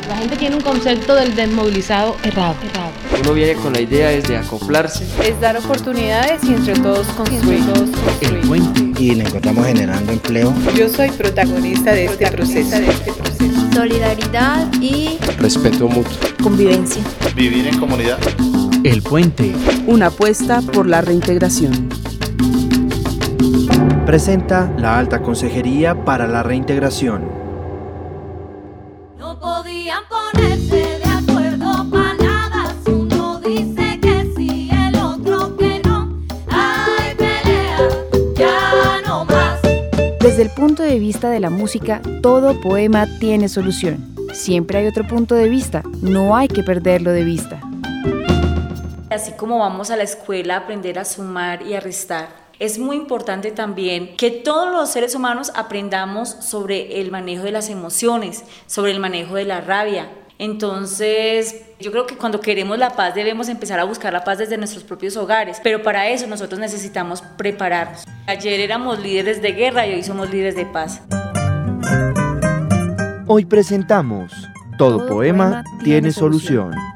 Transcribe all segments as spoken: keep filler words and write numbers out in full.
La gente tiene un concepto del desmovilizado errado. errado. Uno viene con la idea es de acoplarse. Es dar oportunidades y entre todos construir. Entre todos construir. El puente. Y le encontramos generando empleo. Yo soy protagonista de este proceso. De este proceso. Solidaridad y respeto mutuo. Convivencia. Vivir en comunidad. El puente. Una apuesta por la reintegración. Presenta la Alta Consejería para la Reintegración. No podían ponerse de acuerdo para nada. Uno dice que sí, el otro que no. Hay pelea, ya no más. Desde el punto de vista de la música, todo poema tiene solución. Siempre hay otro punto de vista, no hay que perderlo de vista. Así como vamos a la escuela a aprender a sumar y a restar, es muy importante también que todos los seres humanos aprendamos sobre el manejo de las emociones, sobre el manejo de la rabia. Entonces, yo creo que cuando queremos la paz debemos empezar a buscar la paz desde nuestros propios hogares, pero para eso nosotros necesitamos prepararnos. Ayer éramos líderes de guerra y hoy somos líderes de paz. Hoy presentamos Todo, Todo poema, poema tiene, tiene solución. solución.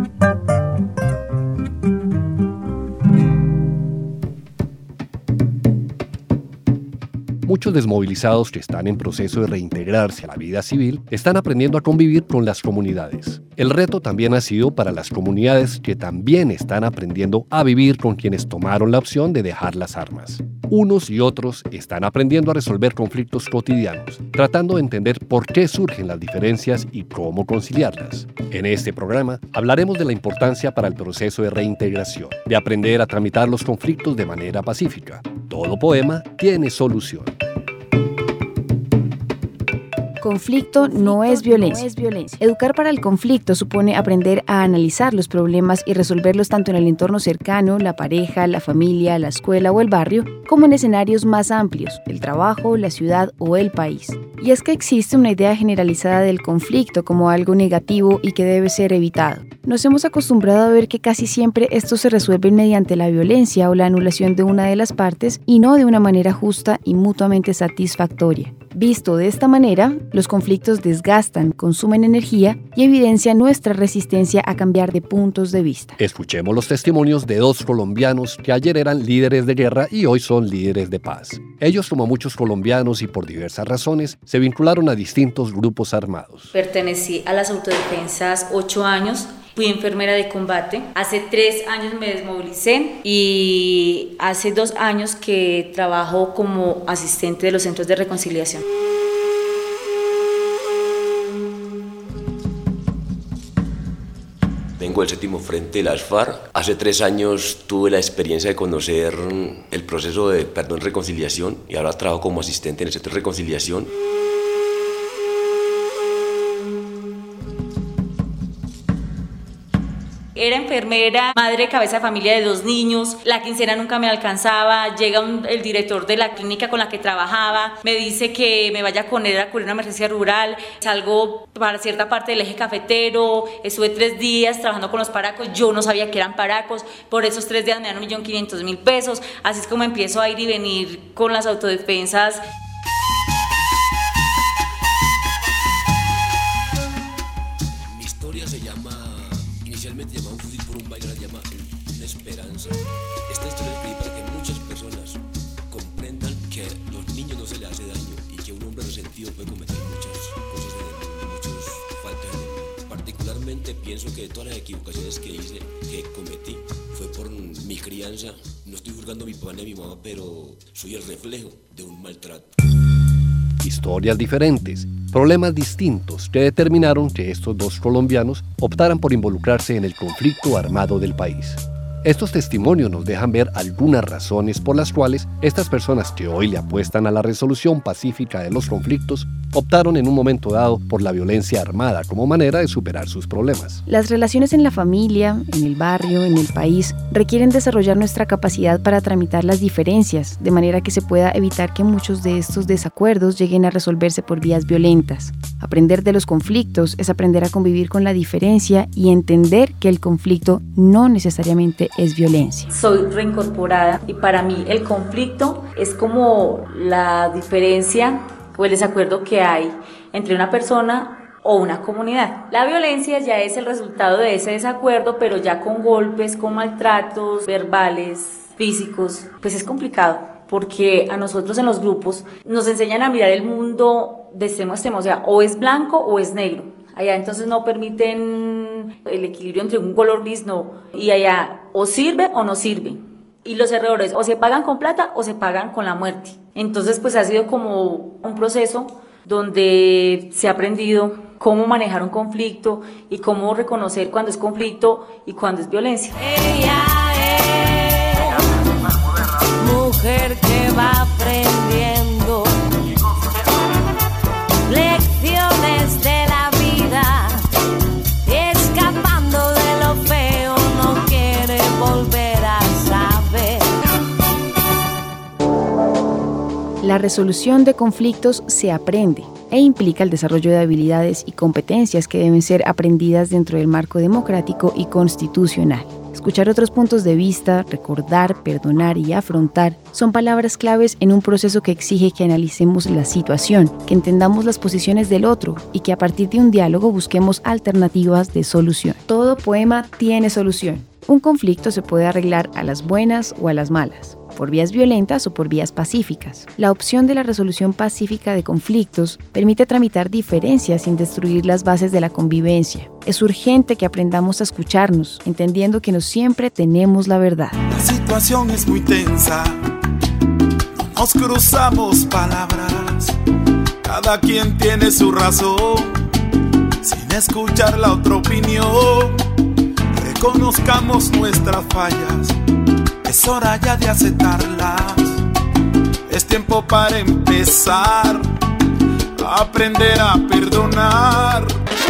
Muchos desmovilizados que están en proceso de reintegrarse a la vida civil están aprendiendo a convivir con las comunidades. El reto también ha sido para las comunidades que también están aprendiendo a vivir con quienes tomaron la opción de dejar las armas. Unos y otros están aprendiendo a resolver conflictos cotidianos, tratando de entender por qué surgen las diferencias y cómo conciliarlas. En este programa hablaremos de la importancia para el proceso de reintegración, de aprender a tramitar los conflictos de manera pacífica. Todo poema tiene solución. Conflicto no es violencia. No es violencia. Educar para el conflicto supone aprender a analizar los problemas y resolverlos tanto en el entorno cercano, la pareja, la familia, la escuela o el barrio, como en escenarios más amplios, el trabajo, la ciudad o el país. Y es que existe una idea generalizada del conflicto como algo negativo y que debe ser evitado. Nos hemos acostumbrado a ver que casi siempre esto se resuelve mediante la violencia o la anulación de una de las partes y no de una manera justa y mutuamente satisfactoria. Visto de esta manera, los conflictos desgastan, consumen energía y evidencian nuestra resistencia a cambiar de puntos de vista. Escuchemos los testimonios de dos colombianos que ayer eran líderes de guerra y hoy son líderes de paz. Ellos, como muchos colombianos y por diversas razones, se vincularon a distintos grupos armados. Pertenecí a las autodefensas ocho años. Fui enfermera de combate. Hace tres años me desmovilicé y hace dos años que trabajo como asistente de los centros de reconciliación. Vengo del séptimo frente de las FARC. Hace tres años tuve la experiencia de conocer el proceso de perdón y reconciliación y ahora trabajo como asistente en el centro de reconciliación. Era enfermera, madre cabeza de familia de dos niños, la quincena nunca me alcanzaba, llega un, el director de la clínica con la que trabajaba, me dice que me vaya con él a cubrir una emergencia rural, salgo para cierta parte del eje cafetero, estuve tres días trabajando con los paracos, yo no sabía que eran paracos, por esos tres días me dan un millón quinientos mil pesos, así es como empiezo a ir y venir con las autodefensas. Mi historia se llama... Inicialmente llamaba un fusil por un baile, ahora llama una esperanza. Esta historia es para que muchas personas comprendan que a los niños no se les hace daño y que un hombre resentido puede cometer muchas cosas de muchas faltas de Particularmente pienso que de todas las equivocaciones que hice, que cometí, fue por mi crianza. No estoy juzgando a mi papá ni a mi mamá, pero soy el reflejo de un maltrato. Historias diferentes, problemas distintos que determinaron que estos dos colombianos optaran por involucrarse en el conflicto armado del país. Estos testimonios nos dejan ver algunas razones por las cuales estas personas que hoy le apuestan a la resolución pacífica de los conflictos optaron en un momento dado por la violencia armada como manera de superar sus problemas. Las relaciones en la familia, en el barrio, en el país, requieren desarrollar nuestra capacidad para tramitar las diferencias, de manera que se pueda evitar que muchos de estos desacuerdos lleguen a resolverse por vías violentas. Aprender de los conflictos es aprender a convivir con la diferencia y entender que el conflicto no necesariamente es violencia. Soy reincorporada y para mí el conflicto es como la diferencia o el desacuerdo que hay entre una persona o una comunidad. La violencia ya es el resultado de ese desacuerdo, pero ya con golpes, con maltratos verbales, físicos, pues es complicado, porque a nosotros en los grupos nos enseñan a mirar el mundo de extremo a extremo, o sea, o es blanco o es negro. Allá entonces no permiten el equilibrio entre un color gris, no, y allá o sirve o no sirve. Y los errores o se pagan con plata o se pagan con la muerte. Entonces pues ha sido como un proceso donde se ha aprendido cómo manejar un conflicto y cómo reconocer cuando es conflicto y cuando es violencia. Ella es mujer que va aprendiendo lecciones de la vida, escapando de lo feo, no quiere volver a saber. La resolución de conflictos se aprende e implica el desarrollo de habilidades y competencias que deben ser aprendidas dentro del marco democrático y constitucional. Escuchar otros puntos de vista, recordar, perdonar y afrontar son palabras claves en un proceso que exige que analicemos la situación, que entendamos las posiciones del otro y que a partir de un diálogo busquemos alternativas de solución. Todo poema tiene solución. Un conflicto se puede arreglar a las buenas o a las malas, por vías violentas o por vías pacíficas. La opción de la resolución pacífica de conflictos permite tramitar diferencias sin destruir las bases de la convivencia. Es urgente que aprendamos a escucharnos, entendiendo que no siempre tenemos la verdad. La situación es muy tensa, no nos cruzamos palabras, cada quien tiene su razón, sin escuchar la otra opinión. Reconozcamos nuestras fallas, es hora ya de aceptarlas. Es tiempo para empezar a aprender a perdonar.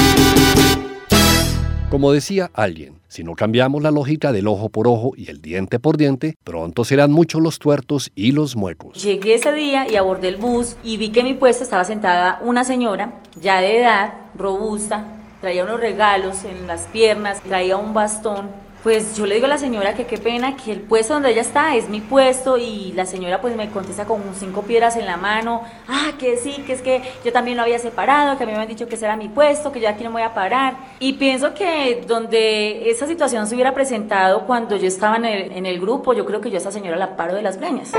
Como decía alguien, si no cambiamos la lógica del ojo por ojo y el diente por diente, pronto serán muchos los tuertos y los muecos. Llegué ese día y abordé el bus y vi que en mi puesto estaba sentada una señora ya de edad, robusta, traía unos regalos en las piernas, traía un bastón. Pues yo le digo a la señora que qué pena, que el puesto donde ella está es mi puesto, y la señora pues me contesta con cinco piedras en la mano, ah, que sí, que es que yo también lo había separado, que a mí me habían dicho que ese era mi puesto, que yo aquí no me voy a parar. Y pienso que donde esa situación se hubiera presentado cuando yo estaba en el, en el grupo, yo creo que yo a esa señora la paro de las greñas.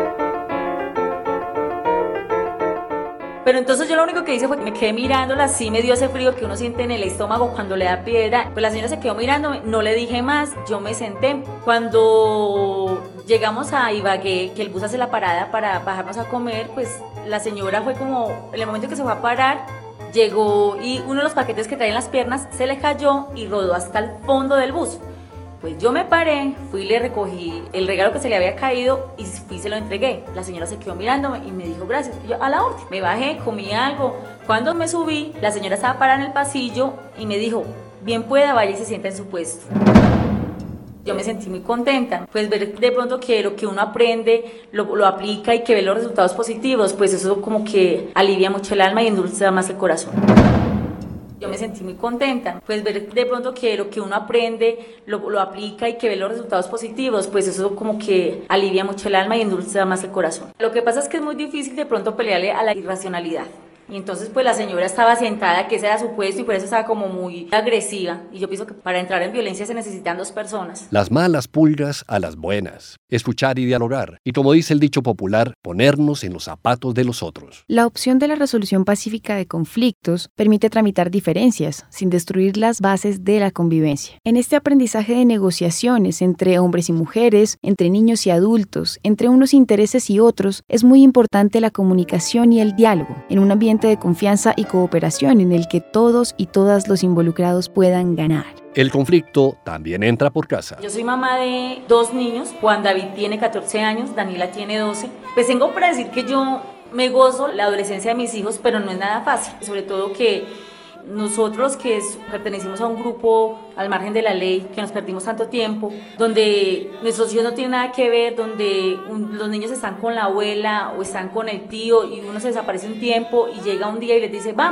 Pero entonces yo lo único que hice fue que me quedé mirándola, así me dio ese frío que uno siente en el estómago cuando le da piedra. Pues la señora se quedó mirándome, no le dije más, yo me senté. Cuando llegamos a Ibagué, que el bus hace la parada para bajarnos a comer, pues la señora fue como, en el momento que se fue a parar, llegó y uno de los paquetes que traía en las piernas se le cayó y rodó hasta el fondo del bus. Pues yo me paré, fui y le recogí el regalo que se le había caído y fui y se lo entregué. La señora se quedó mirándome y me dijo gracias. Y yo, a la orden. Me bajé, comí algo. Cuando me subí, la señora estaba parada en el pasillo y me dijo, bien pueda, vaya y se sienta en su puesto. Yo me sentí muy contenta, pues ver de pronto que lo que uno aprende lo, lo aplica y que ve los resultados positivos, pues eso como que alivia mucho el alma y endulza más el corazón. Yo me sentí muy contenta, pues ver de pronto que lo que uno aprende lo, lo aplica y que ve los resultados positivos, pues eso como que alivia mucho el alma y endulza más el corazón. Lo que pasa es que es muy difícil de pronto pelearle a la irracionalidad. Y entonces pues la señora estaba sentada, que ese era su puesto, y por eso estaba como muy agresiva. Y yo pienso que para entrar en violencia se necesitan dos personas. Las malas pulgas a las buenas. Escuchar y dialogar. Y como dice el dicho popular, ponernos en los zapatos de los otros. La opción de la resolución pacífica de conflictos permite tramitar diferencias sin destruir las bases de la convivencia. En este aprendizaje de negociaciones entre hombres y mujeres, entre niños y adultos, entre unos intereses y otros, es muy importante la comunicación y el diálogo, en un ambiente de confianza y cooperación en el que todos y todas los involucrados puedan ganar. El conflicto también entra por casa. Yo soy mamá de dos niños, Juan David tiene catorce años, Daniela tiene doce. Pues tengo para decir que yo me gozo la adolescencia de mis hijos, pero no es nada fácil, sobre todo que nosotros que pertenecimos a un grupo al margen de la ley, que nos perdimos tanto tiempo, donde nuestros hijos no tienen nada que ver, donde un, los niños están con la abuela o están con el tío y uno se desaparece un tiempo y llega un día y les dice vámonos.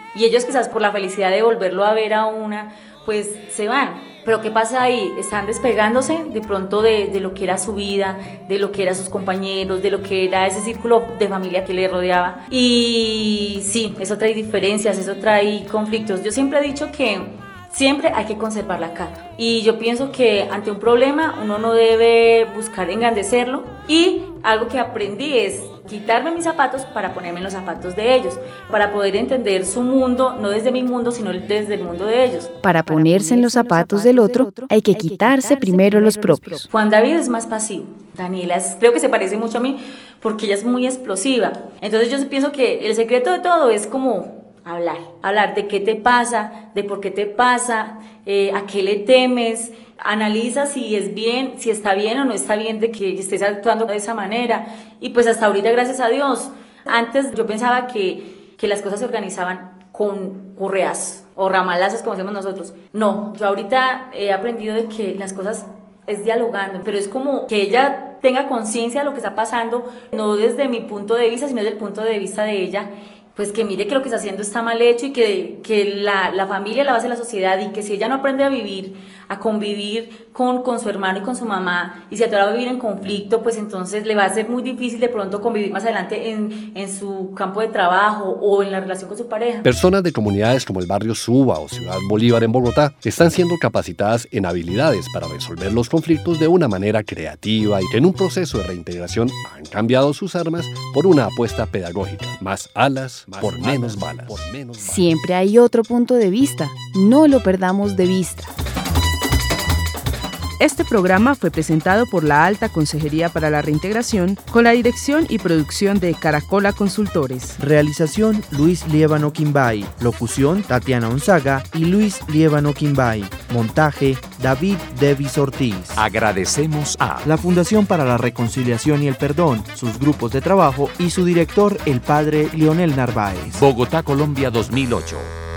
y ellos quizás por la felicidad de volverlo a ver a una, pues se van. Pero ¿qué pasa ahí? Están despegándose de pronto de, de lo que era su vida, de lo que eran sus compañeros, de lo que era ese círculo de familia que le rodeaba. Y sí, eso trae diferencias, eso trae conflictos. Yo siempre he dicho que siempre hay que conservar la calma. Y yo pienso que ante un problema uno no debe buscar engrandecerlo. Y algo que aprendí es quitarme mis zapatos para ponerme en los zapatos de ellos, para poder entender su mundo, no desde mi mundo, sino desde el mundo de ellos. Para ponerse en los zapatos del otro, hay que quitarse primero los propios. Juan David es más pasivo. Daniela es, creo que se parece mucho a mí porque ella es muy explosiva. Entonces yo pienso que el secreto de todo es como hablar, hablar de qué te pasa, de por qué te pasa, eh, a qué le temes. Analiza si es bien, si está bien o no está bien de que estés actuando de esa manera. Y pues hasta ahorita, gracias a Dios. Antes yo pensaba que, que las cosas se organizaban con correas o ramalazos, como decimos nosotros. No, yo ahorita he aprendido de que las cosas es dialogando, pero es como que ella tenga conciencia de lo que está pasando, no desde mi punto de vista, sino desde el punto de vista de ella. Pues que mire que lo que está haciendo está mal hecho y que, que la, la familia es la base de la sociedad y que si ella no aprende a vivir, a convivir con, con su hermano y con su mamá y se atora a vivir en conflicto, pues entonces le va a ser muy difícil de pronto convivir más adelante en, en su campo de trabajo o en la relación con su pareja. Personas de comunidades como el barrio Suba o Ciudad Bolívar en Bogotá están siendo capacitadas en habilidades para resolver los conflictos de una manera creativa y que en un proceso de reintegración han cambiado sus armas por una apuesta pedagógica. Más alas, por menos balas. Por menos balas. Siempre hay otro punto de vista, no lo perdamos de vista. Este programa fue presentado por la Alta Consejería para la Reintegración con la dirección y producción de Caracola Consultores. Realización Luis Liévano Quimbay. Locución Tatiana Onzaga y Luis Liévano Quimbay. Montaje David Devis Ortiz. Agradecemos a la Fundación para la Reconciliación y el Perdón, sus grupos de trabajo y su director, el padre Leonel Narváez. Bogotá, Colombia dos mil ocho.